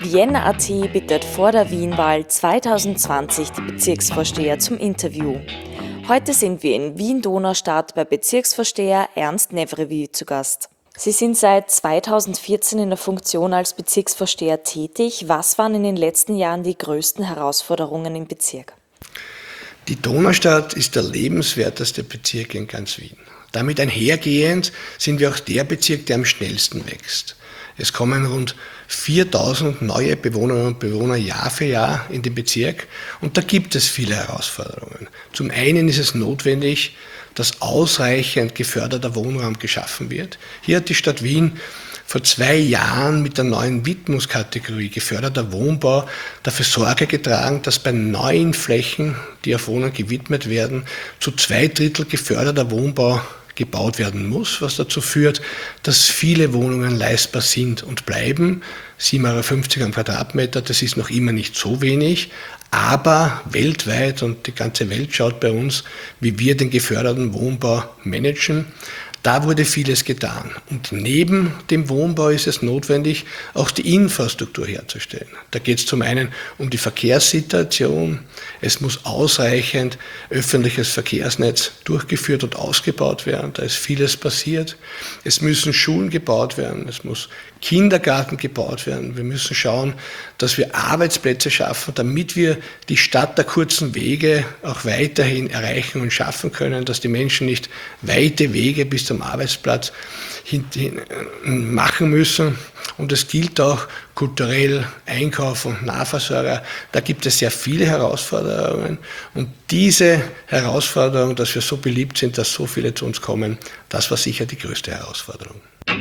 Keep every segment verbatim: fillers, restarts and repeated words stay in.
Vienna Punkt a t bittet vor der Wienwahl zweitausendzwanzig die Bezirksvorsteher zum Interview. Heute sind wir in Wien-Donaustadt bei Bezirksvorsteher Ernst Nevrevi zu Gast. Sie sind seit zweitausendvierzehn in der Funktion als Bezirksvorsteher tätig. Was waren in den letzten Jahren die größten Herausforderungen im Bezirk? Die Donaustadt ist der lebenswerteste Bezirk in ganz Wien. Damit einhergehend sind wir auch der Bezirk, der am schnellsten wächst. Es kommen rund viertausend neue Bewohnerinnen und Bewohner Jahr für Jahr in den Bezirk und da gibt es viele Herausforderungen. Zum einen ist es notwendig, dass ausreichend geförderter Wohnraum geschaffen wird. Hier hat die Stadt Wien vor zwei Jahren mit der neuen Widmungskategorie geförderter Wohnbau dafür Sorge getragen, dass bei neuen Flächen, die auf Wohnen gewidmet werden, zu zwei Drittel geförderter Wohnbau gebaut werden muss, was dazu führt, dass viele Wohnungen leistbar sind und bleiben. sieben Euro fünfzig am Quadratmeter, das ist noch immer nicht so wenig, aber weltweit, und die ganze Welt schaut bei uns, wie wir den geförderten Wohnbau managen. Da wurde vieles getan. Und neben dem Wohnbau ist es notwendig, auch die Infrastruktur herzustellen. Da geht es zum einen um die Verkehrssituation. Es muss ausreichend öffentliches Verkehrsnetz durchgeführt und ausgebaut werden. Da ist vieles passiert. Es müssen Schulen gebaut werden. Es muss Kindergarten gebaut werden. Wir müssen schauen, dass wir Arbeitsplätze schaffen, damit wir die Stadt der kurzen Wege auch weiterhin erreichen und schaffen können, dass die Menschen nicht weite Wege bis zum Arbeitsplatz hin, hin, machen müssen. Und es gilt auch kulturell, Einkauf und Nahversorger. Da gibt es sehr viele Herausforderungen. Und diese Herausforderung, dass wir so beliebt sind, dass so viele zu uns kommen, das war sicher die größte Herausforderung.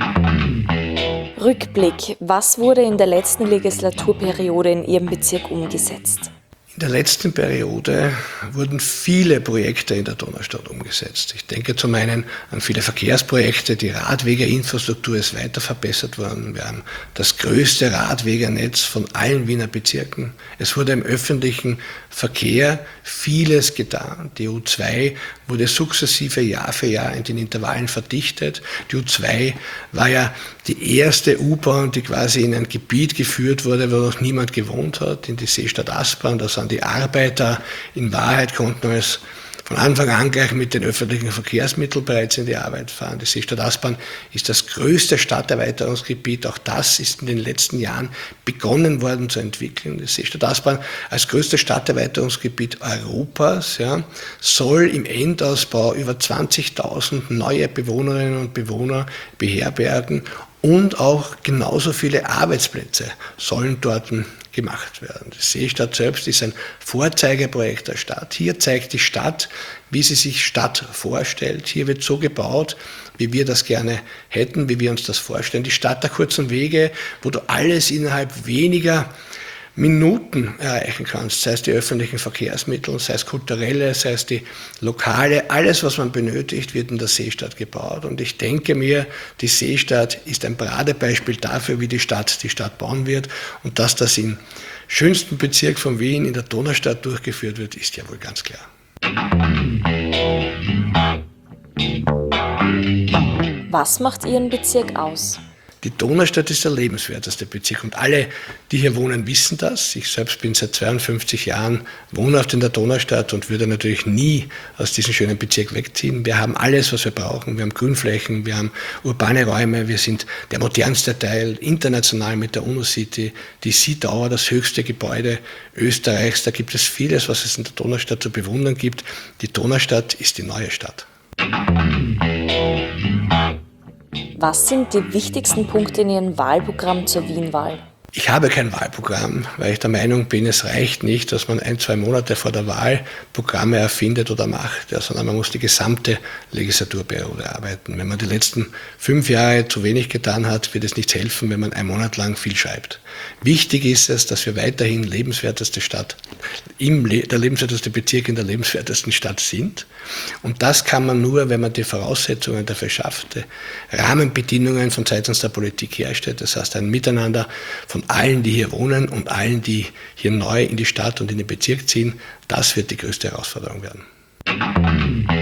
Rückblick. Was wurde in der letzten Legislaturperiode in Ihrem Bezirk umgesetzt? In der letzten Periode wurden viele Projekte in der Donaustadt umgesetzt. Ich denke zum einen an viele Verkehrsprojekte, die Radwegeinfrastruktur ist weiter verbessert worden. Wir haben das größte Radwegernetz von allen Wiener Bezirken. Es wurde im öffentlichen Verkehr vieles getan. Die U zwei wurde sukzessive Jahr für Jahr in den Intervallen verdichtet. Die U zwei war ja die erste U-Bahn, die quasi in ein Gebiet geführt wurde, wo noch niemand gewohnt hat, in die Seestadt Aspern. Da sind die Arbeiter in Wahrheit konnten es von Anfang an gleich mit den öffentlichen Verkehrsmitteln bereits in die Arbeit fahren. Die Seestadt Aspern ist das größte Stadterweiterungsgebiet. Auch das ist in den letzten Jahren begonnen worden zu entwickeln. Die Seestadt Aspern als größtes Stadterweiterungsgebiet Europas, ja, soll im Endausbau über zwanzigtausend neue Bewohnerinnen und Bewohner beherbergen und auch genauso viele Arbeitsplätze sollen dort gemacht werden. Die Seestadt selbst ist ein Vorzeigeprojekt der Stadt. Hier zeigt die Stadt, wie sie sich Stadt vorstellt. Hier wird so gebaut, wie wir das gerne hätten, wie wir uns das vorstellen. Die Stadt der kurzen Wege, wo du alles innerhalb weniger Minuten erreichen kannst, sei es die öffentlichen Verkehrsmittel, sei es kulturelle, sei es die lokale, alles, was man benötigt, wird in der Seestadt gebaut. Und ich denke mir, die Seestadt ist ein Paradebeispiel dafür, wie die Stadt die Stadt bauen wird. Und dass das im schönsten Bezirk von Wien, in der Donaustadt, durchgeführt wird, ist ja wohl ganz klar. Was macht Ihren Bezirk aus? Die Donaustadt ist der lebenswerteste Bezirk und alle, die hier wohnen, wissen das. Ich selbst bin seit zweiundfünfzig Jahren wohnhaft in der Donaustadt und würde natürlich nie aus diesem schönen Bezirk wegziehen. Wir haben alles, was wir brauchen. Wir haben Grünflächen, wir haben urbane Räume, wir sind der modernste Teil, international mit der UNO-City, die Sea Tower, das höchste Gebäude Österreichs. Da gibt es vieles, was es in der Donaustadt zu bewundern gibt. Die Donaustadt ist die neue Stadt. Was sind die wichtigsten Punkte in Ihrem Wahlprogramm zur Wienwahl? Ich habe kein Wahlprogramm, weil ich der Meinung bin, es reicht nicht, dass man ein, zwei Monate vor der Wahl Programme erfindet oder macht, ja, sondern man muss die gesamte Legislaturperiode arbeiten. Wenn man die letzten fünf Jahre zu wenig getan hat, wird es nichts helfen, wenn man einen Monat lang viel schreibt. Wichtig ist es, dass wir weiterhin lebenswerteste Stadt, im Le- der lebenswerteste Bezirk in der lebenswertesten Stadt sind. Und das kann man nur, wenn man die Voraussetzungen dafür schafft, die Rahmenbedingungen von seitens der Politik herstellt. Das heißt, ein Miteinander von allen, die hier wohnen und allen, die hier neu in die Stadt und in den Bezirk ziehen, das wird die größte Herausforderung werden.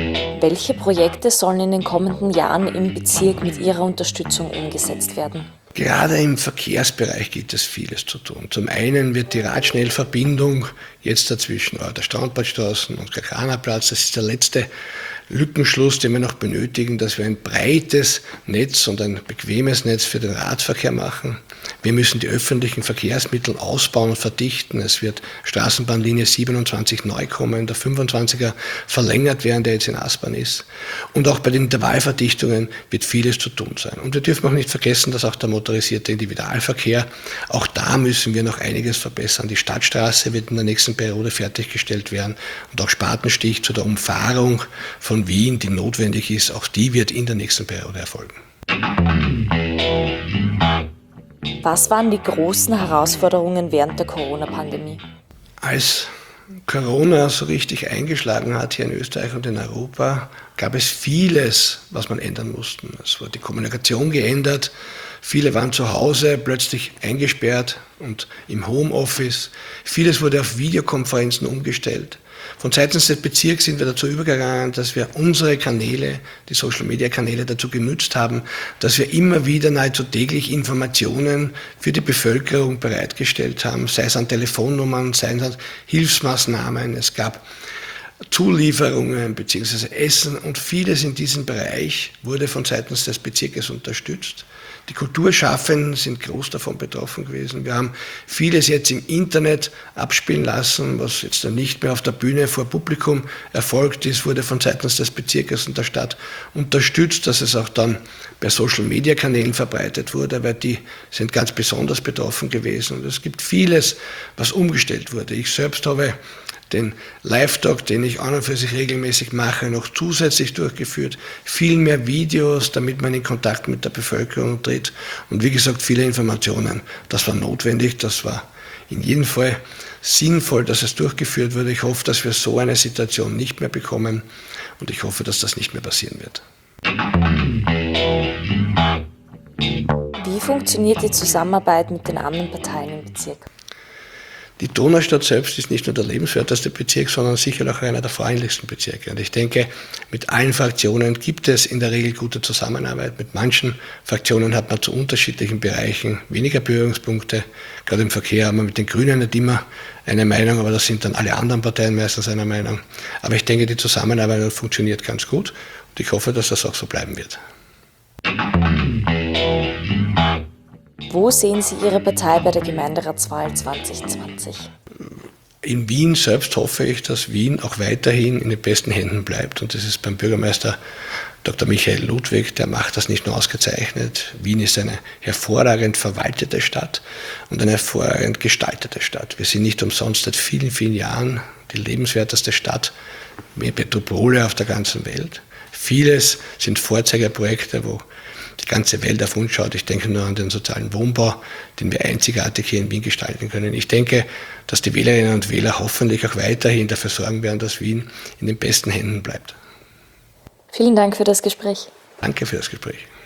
Welche Projekte sollen in den kommenden Jahren im Bezirk mit Ihrer Unterstützung umgesetzt werden? Gerade im Verkehrsbereich gibt es vieles zu tun. Zum einen wird die Radschnellverbindung jetzt dazwischen der Strandbadstraßen und Kakranerplatz, das ist der letzte Lückenschluss, den wir noch benötigen, dass wir ein breites Netz und ein bequemes Netz für den Radverkehr machen. Wir müssen die öffentlichen Verkehrsmittel ausbauen und verdichten. Es wird Straßenbahnlinie siebenundzwanzig neu kommen, der fünfundzwanziger verlängert werden, der jetzt in Aspern ist. Und auch bei den Intervallverdichtungen wird vieles zu tun sein. Und wir dürfen auch nicht vergessen, dass auch der motorisierte Individualverkehr, auch da müssen wir noch einiges verbessern. Die Stadtstraße wird in der nächsten Periode fertiggestellt werden und auch Spatenstich zu der Umfahrung von Wien, die notwendig ist, auch die wird in der nächsten Periode erfolgen. Was waren die großen Herausforderungen während der Corona-Pandemie? Als Corona so richtig eingeschlagen hat hier in Österreich und in Europa, gab es vieles, was man ändern musste. Es wurde die Kommunikation geändert, viele waren zu Hause plötzlich eingesperrt und im Homeoffice. Vieles wurde auf Videokonferenzen umgestellt. Von seitens des Bezirks sind wir dazu übergegangen, dass wir unsere Kanäle, die Social-Media-Kanäle dazu genutzt haben, dass wir immer wieder nahezu täglich Informationen für die Bevölkerung bereitgestellt haben, sei es an Telefonnummern, sei es an Hilfsmaßnahmen. Es gab Zulieferungen bzw. Essen und vieles in diesem Bereich wurde von seitens des Bezirkes unterstützt. Die Kulturschaffenden sind groß davon betroffen gewesen. Wir haben vieles jetzt im Internet abspielen lassen, was jetzt dann nicht mehr auf der Bühne vor Publikum erfolgt ist, wurde von seitens des Bezirkes und der Stadt unterstützt, dass es auch dann bei Social-Media-Kanälen verbreitet wurde, weil die sind ganz besonders betroffen gewesen. Und es gibt vieles, was umgestellt wurde. Ich selbst habe den Live-Talk, den ich an und für sich regelmäßig mache, noch zusätzlich durchgeführt. Viel mehr Videos, damit man in Kontakt mit der Bevölkerung tritt. Und wie gesagt, viele Informationen. Das war notwendig, das war in jedem Fall sinnvoll, dass es durchgeführt wurde. Ich hoffe, dass wir so eine Situation nicht mehr bekommen. Und ich hoffe, dass das nicht mehr passieren wird. Wie funktioniert die Zusammenarbeit mit den anderen Parteien im Bezirk? Die Donaustadt selbst ist nicht nur der lebenswerteste Bezirk, sondern sicher auch einer der freundlichsten Bezirke. Und ich denke, mit allen Fraktionen gibt es in der Regel gute Zusammenarbeit. Mit manchen Fraktionen hat man zu unterschiedlichen Bereichen weniger Berührungspunkte. Gerade im Verkehr haben wir mit den Grünen nicht immer eine Meinung, aber das sind dann alle anderen Parteien meistens einer Meinung. Aber ich denke, die Zusammenarbeit funktioniert ganz gut und ich hoffe, dass das auch so bleiben wird. Wo sehen Sie Ihre Partei bei der Gemeinderatswahl zwanzig zwanzig? In Wien selbst hoffe ich, dass Wien auch weiterhin in den besten Händen bleibt. Und das ist beim Bürgermeister Doktor Michael Ludwig, der macht das nicht nur ausgezeichnet. Wien ist eine hervorragend verwaltete Stadt und eine hervorragend gestaltete Stadt. Wir sind nicht umsonst seit vielen, vielen Jahren die lebenswerteste Stadt, mehr Metropole auf der ganzen Welt. Vieles sind Vorzeigeprojekte, wo die ganze Welt auf uns schaut. Ich denke nur an den sozialen Wohnbau, den wir einzigartig hier in Wien gestalten können. Ich denke, dass die Wählerinnen und Wähler hoffentlich auch weiterhin dafür sorgen werden, dass Wien in den besten Händen bleibt. Vielen Dank für das Gespräch. Danke für das Gespräch.